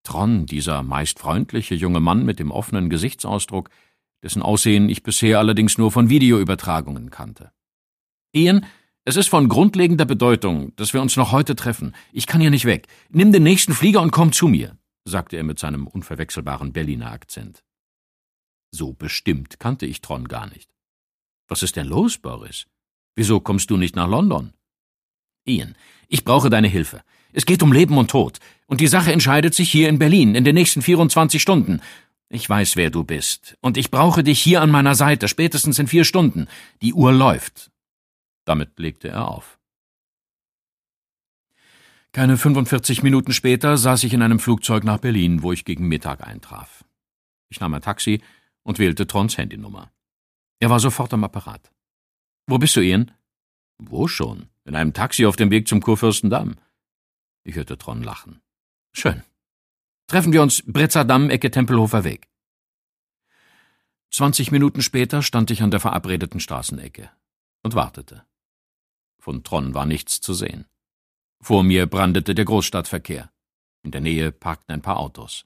Tron, dieser meist freundliche junge Mann mit dem offenen Gesichtsausdruck, dessen Aussehen ich bisher allerdings nur von Videoübertragungen kannte. »Ian, es ist von grundlegender Bedeutung, dass wir uns noch heute treffen. Ich kann hier nicht weg. Nimm den nächsten Flieger und komm zu mir«, sagte er mit seinem unverwechselbaren Berliner Akzent. So bestimmt kannte ich Tron gar nicht. »Was ist denn los, Boris? Wieso kommst du nicht nach London?« »Ian, ich brauche deine Hilfe. Es geht um Leben und Tod. Und die Sache entscheidet sich hier in Berlin in den nächsten 24 Stunden. Ich weiß, wer du bist. Und ich brauche dich hier an meiner Seite, spätestens in 4 Stunden. Die Uhr läuft.« Damit legte er auf. Keine 45 Minuten später saß ich in einem Flugzeug nach Berlin, wo ich gegen Mittag eintraf. Ich nahm ein Taxi und wählte Trons Handynummer. Er war sofort am Apparat. »Wo bist du, Ian?« »Wo schon? In einem Taxi auf dem Weg zum Kurfürstendamm.« Ich hörte Tron lachen. »Schön. Treffen wir uns Bretzer Damm, Ecke Tempelhofer Weg.« 20 Minuten später stand ich an der verabredeten Straßenecke und wartete. Von Tron war nichts zu sehen. Vor mir brandete der Großstadtverkehr. In der Nähe parkten ein paar Autos.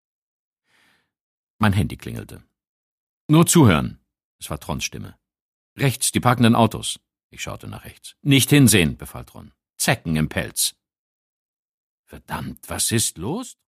Mein Handy klingelte. »Nur zuhören«, es war Trons Stimme. »Rechts, die parkenden Autos.« Ich schaute nach rechts. »Nicht hinsehen«, befahl Tron. »Zecken im Pelz.« »Verdammt, was ist los?«